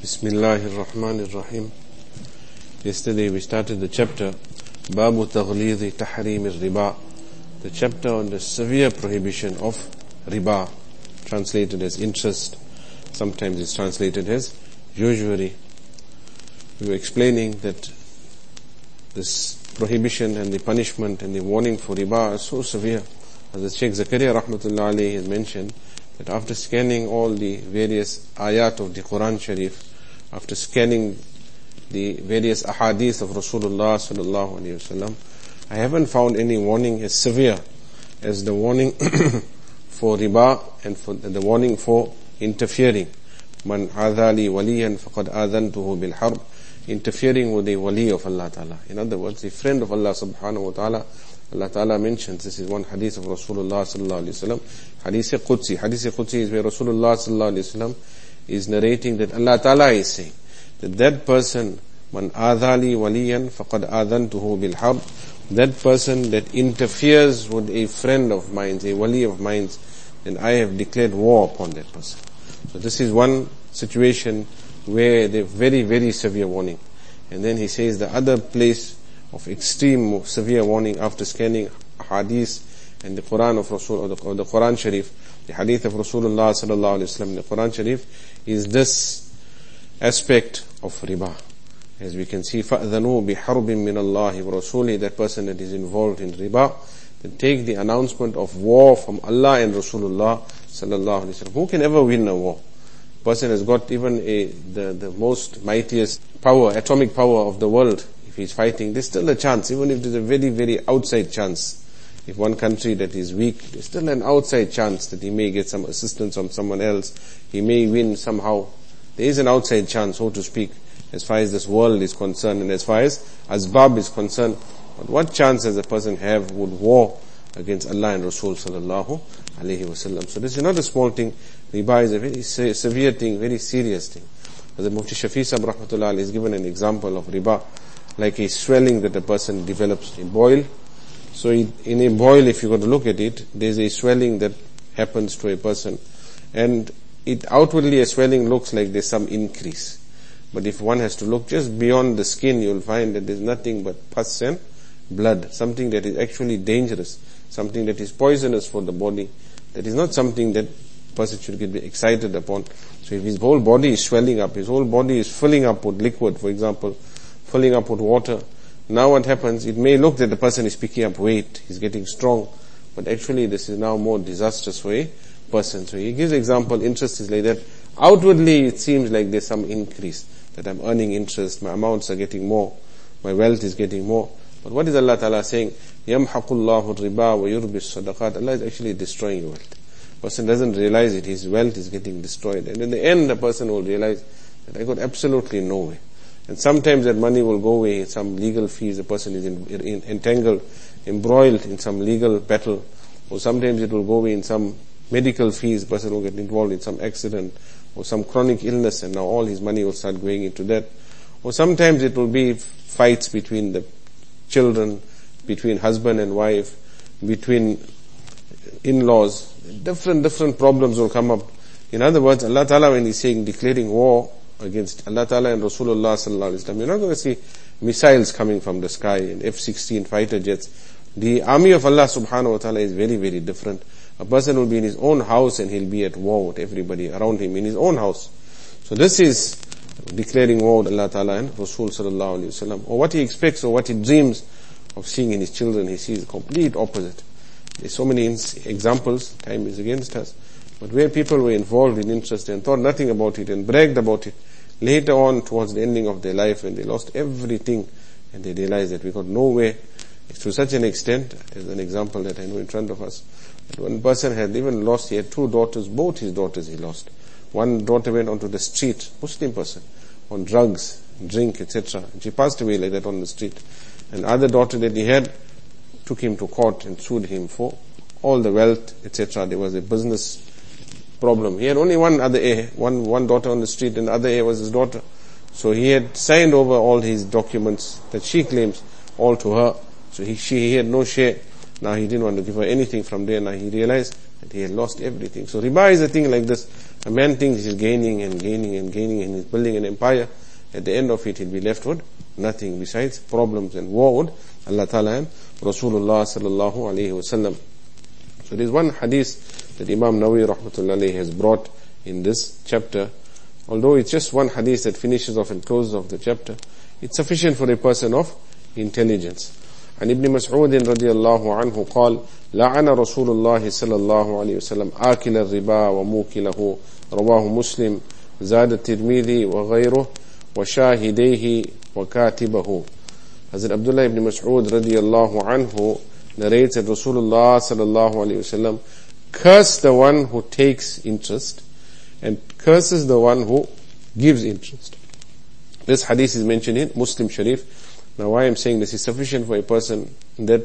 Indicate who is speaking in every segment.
Speaker 1: Bismillahir Rahmanir Rahim. Yesterday we started the chapter Babu Taghlidhi Tahrim al-Riba, the chapter on the severe prohibition of riba, translated as interest. Sometimes it's translated as usury. We were explaining that this prohibition and the punishment and the warning for riba are so severe. As Shaykh Zakaria Rahmatullah Alayhi has mentioned, that after scanning all the various ayat of the Quran Sharif, after scanning the various ahadith of Rasulullah sallallahu alaihi wasallam, I haven't found any warning as severe as the warning for riba and for the warning for interfering. Man adali waliyan faqad adantuhu bil harb, interfering with the wali of Allah Ta'ala. In other words, the friend of Allah subhanahu wa ta'ala. Allah Ta'ala mentions, this is one hadith of Rasulullah sallallahu alaihi wasallam, hadith Qudsi. Hadith Qudsi is where Rasulullah sallallahu alaihi wasallam is narrating that Allah Ta'ala is saying that person, man adali waliyan faqad adantuhu bil harb, that person that interferes with a friend of mine, a wali of mine, then I have declared war upon that person. So this is one situation where the very, very severe warning. And then he says the other place of extreme severe warning after scanning hadith and the Quran of Rasul, or the Quran Sharif, the hadith of Rasulullah sallallahu alaihi wasallam, the Quran Sharif, is this aspect of riba. As we can see, فَأْذَنُوا بِحَرْبٍ مِّنَ اللَّهِ وَرَسُولِهِ, that person that is involved in riba, then take the announcement of war from Allah and Rasulullah sallallahu alaihi wasallam. Who can ever win a war? Person has got even the most mightiest power, atomic power of the world. If he's fighting, there's still a chance, even if there's a very, very outside chance. If one country that is weak, there's still an outside chance that he may get some assistance from someone else. He may win somehow. There is an outside chance, so to speak, as far as this world is concerned and as far as asbab is concerned. But what chance does a person have with war against Allah and Rasul sallallahu alaihi wasallam? So this is not a small thing. Riba is a very severe thing, very serious thing. As the Mufti Shafi Sahib Rahmatullah is given an example of riba, like a swelling that a person develops in boil. So in a boil, if you go to look at it, there's a swelling that happens to a person, and it outwardly a swelling looks like there's some increase. But if one has to look just beyond the skin, you'll find that there's nothing but pus and blood, something that is actually dangerous, something that is poisonous for the body. That is not something that person should be excited upon. So if his whole body is swelling up, his whole body is filling up with liquid, for example, filling up with water, now what happens, it may look that the person is picking up weight, he's getting strong, but actually this is now more disastrous for a person. So he gives example, interest is like that. Outwardly it seems like there's some increase, that I'm earning interest, my amounts are getting more, my wealth is getting more. But what is Allah Ta'ala saying? يَمْحَقُ اللَّهُ الرِّبَى وَيُرْبِ الصَّدَقَاتِ. Allah is actually destroying your wealth. Person doesn't realize it, his wealth is getting destroyed. And in the end the person will realize that I got absolutely nowhere. And sometimes that money will go away in some legal fees, the person is entangled, embroiled in some legal battle, or sometimes it will go away in some medical fees, the person will get involved in some accident, or some chronic illness, and now all his money will start going into that. Or sometimes it will be fights between the children, between husband and wife, between in-laws, different problems will come up. In other words, Allah Ta'ala, when He's saying declaring war against Allah Ta'ala and Rasulullah sallallahu alaihi wasallam, you're not going to see missiles coming from the sky and F-16 fighter jets. The army of Allah subhanahu wa ta'ala is very, very different. A person will be in his own house and he'll be at war with everybody around him in his own house. So this is declaring war with Allah Ta'ala and Rasul sallallahu alaihi wasallam. Or what he expects or what he dreams of seeing in his children, he sees the complete opposite. There's so many examples, time is against us, but where people were involved in interest and thought nothing about it and bragged about it, later on towards the ending of their life, when they lost everything and they realized that we got nowhere, to such an extent, as an example that I know in front of us, that one person had even lost, he had two daughters, both his daughters he lost. One daughter went onto the street, Muslim person, on drugs, drink, etc. And she passed away like that on the street. And other daughter that he had took him to court and sued him for all the wealth, etc. There was a business problem. He had only one other heir, one daughter on the street, and the other heir was his daughter. So he had signed over all his documents that she claims all to her. So he had no share. Now he didn't want to give her anything from there. Now he realized that he had lost everything. So riba is a thing like this. A man thinks he's gaining and gaining and gaining and he's building an empire. At the end of it, he'll be left with nothing besides problems and war with Allah Ta'ala and Rasulullah sallallahu alayhi wasallam. So there's one hadith that Imam Nawawi rahmatullahi has brought in this chapter. Although it's just one hadith that finishes off and closes off the chapter, it's sufficient for a person of intelligence. عن ابن مسعود رضي الله عنه قال لعن رسول الله صلى الله عليه وسلم آكل الربا وموكله رواه مسلم زاد الترمذي وغيره وشاهديه وكاتبه. Hazrat Abdullah ibn Mas'ud radiyallahu anhu narrates that Rasulullah sallallahu alayhi wasallam cursed the one who takes interest and curses the one who gives interest. This hadith is mentioned in Muslim Sharif. Now why I'm saying this is sufficient for a person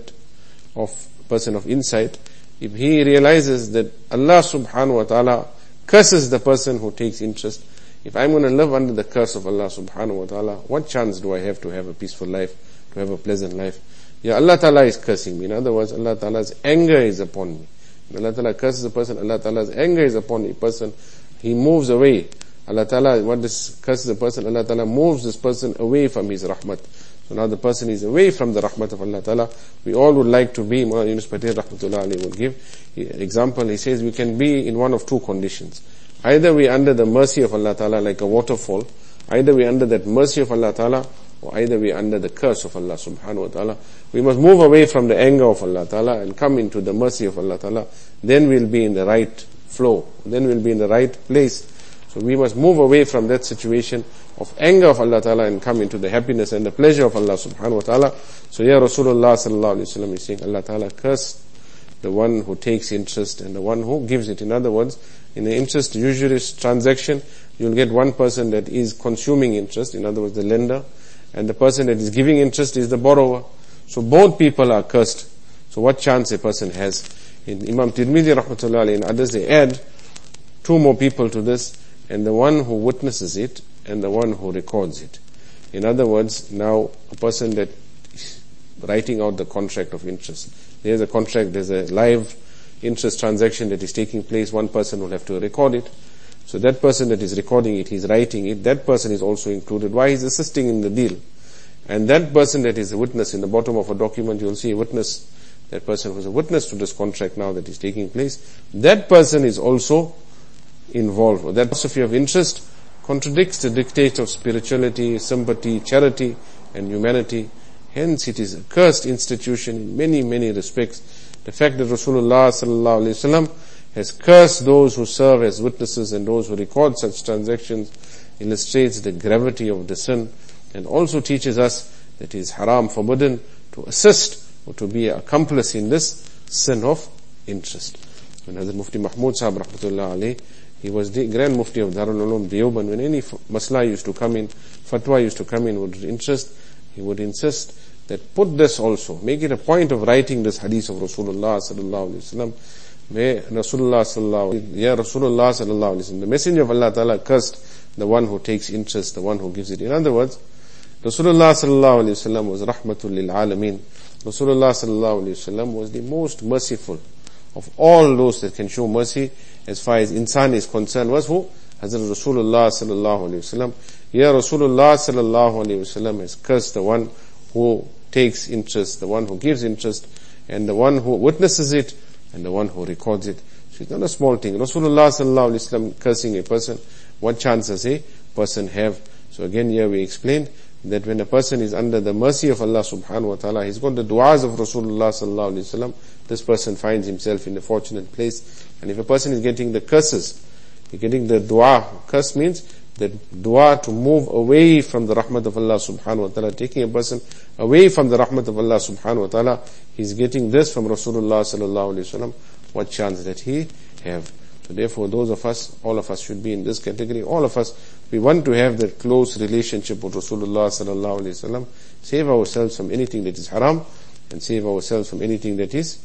Speaker 1: of insight. If he realizes that Allah subhanahu wa ta'ala curses the person who takes interest, if I'm going to live under the curse of Allah subhanahu wa ta'ala, what chance do I have to have a peaceful life, to have a pleasant life? Yeah, Allah ta'ala is cursing me. In other words, Allah ta'ala's anger is upon me. When Allah ta'ala curses a person, Allah ta'ala's anger is upon a person. He moves away. Allah ta'ala, what this curses a person, Allah ta'ala moves this person away from His rahmat. So now the person is away from the rahmat of Allah ta'ala. We all would like to be, Mawlana Yunus Patel rahmatullah alayhi would give example. He says we can be in one of two conditions. Either we under the mercy of Allah ta'ala like a waterfall, either we under that mercy of Allah ta'ala, or either we under the curse of Allah subhanahu wa ta'ala. We must move away from the anger of Allah ta'ala and come into the mercy of Allah ta'ala. Then we'll be in the right flow. Then we'll be in the right place. So we must move away from that situation of anger of Allah Ta'ala and come into the happiness and the pleasure of Allah Subhanahu wa Ta'ala. So here Rasulullah Sallallahu Alaihi Wasallam is saying Allah Ta'ala cursed the one who takes interest and the one who gives it. In other words, in an interest usurious transaction, you'll get one person that is consuming interest, in other words the lender, and the person that is giving interest is the borrower. So both people are cursed. So what chance a person has? In Imam Tirmidhi rahmatullah alayhi and others, they add two more people to this, and the one who witnesses it and the one who records it. In other words, now a person that is writing out the contract of interest. There's a contract, there's a live interest transaction that is taking place. One person will have to record it. So that person that is recording it, he's writing it, that person is also included. Why? He's assisting in the deal. And that person that is a witness, in the bottom of a document you'll see a witness, that person who's a witness to this contract now that is taking place, that person is also involved. That philosophy of interest contradicts the dictate of spirituality, sympathy, charity and humanity. Hence it is a cursed institution in many, many respects. The fact that Rasulullah sallallahu alaihi wasallam has cursed those who serve as witnesses and those who record such transactions illustrates the gravity of the sin, and also teaches us that it is haram, forbidden, to assist or to be an accomplice in this sin of interest. When Hazrat Mufti Mahmud Sahib rahmatullah alayhi, he was the Grand Mufti of Darul Ulum Deoband, when any masla used to come in, fatwa used to come in with interest, he would insist that put this also, make it a point of writing this hadith of Rasulullah sallallahu alaihi wasallam, where Rasulullah sallallahu alaihi wasallam, the Messenger of Allah Ta'ala cursed the one who takes interest, the one who gives it. In other words, Rasulullah sallallahu alaihi wasallam was rahmatul lil alameen. Rasulullah sallallahu alaihi wasallam was the most merciful of all those that can show mercy as far as insan is concerned. Was who? Hazrat Rasulullah sallallahu alaihi wasallam. Here Rasulullah sallallahu alaihi wasallam has cursed the one who takes interest, the one who gives interest, and the one who witnesses it, and the one who records it. So it's not a small thing. Rasulullah sallallahu alaihi wasallam cursing a person, what chance does a person have? So again here we explained that when a person is under the mercy of Allah subhanahu wa ta'ala, he's got the du'as of Rasulullah sallallahu alaihi wasallam, this person finds himself in a fortunate place. And if a person is getting the curses, he's getting the dua, curse means the dua to move away from the rahmat of Allah subhanahu wa ta'ala, taking a person away from the rahmat of Allah subhanahu wa ta'ala, he's getting this from Rasulullah sallallahu alaihi wasallam, what chance that he have? So therefore those of us, all of us should be in this category. All of us, we want to have that close relationship with Rasulullah sallallahu alaihi wasallam, save ourselves from anything that is haram and save ourselves from anything that is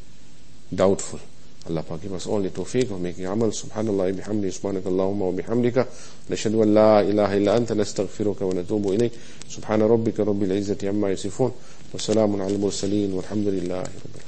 Speaker 1: doubtful. Allah Pak give us all the tawfiq of making amal. Subhanallah bihamdi, subhanakallahumma wa bihamdika, nashhadu an la ilaha illa anta, nastaghfiruka wa natubu ilayk. Subhana rabbika rabbil izzati amma yasifun, wa salamun ala al-mursaleen, walhamdulillahi rabbil alamin.